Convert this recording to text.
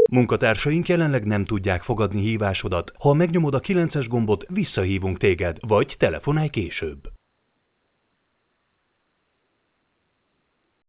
Munkatársaink jelenleg nem tudják fogadni hívásodat. Ha megnyomod a 9-es gombot, visszahívunk téged, vagy telefonálj később.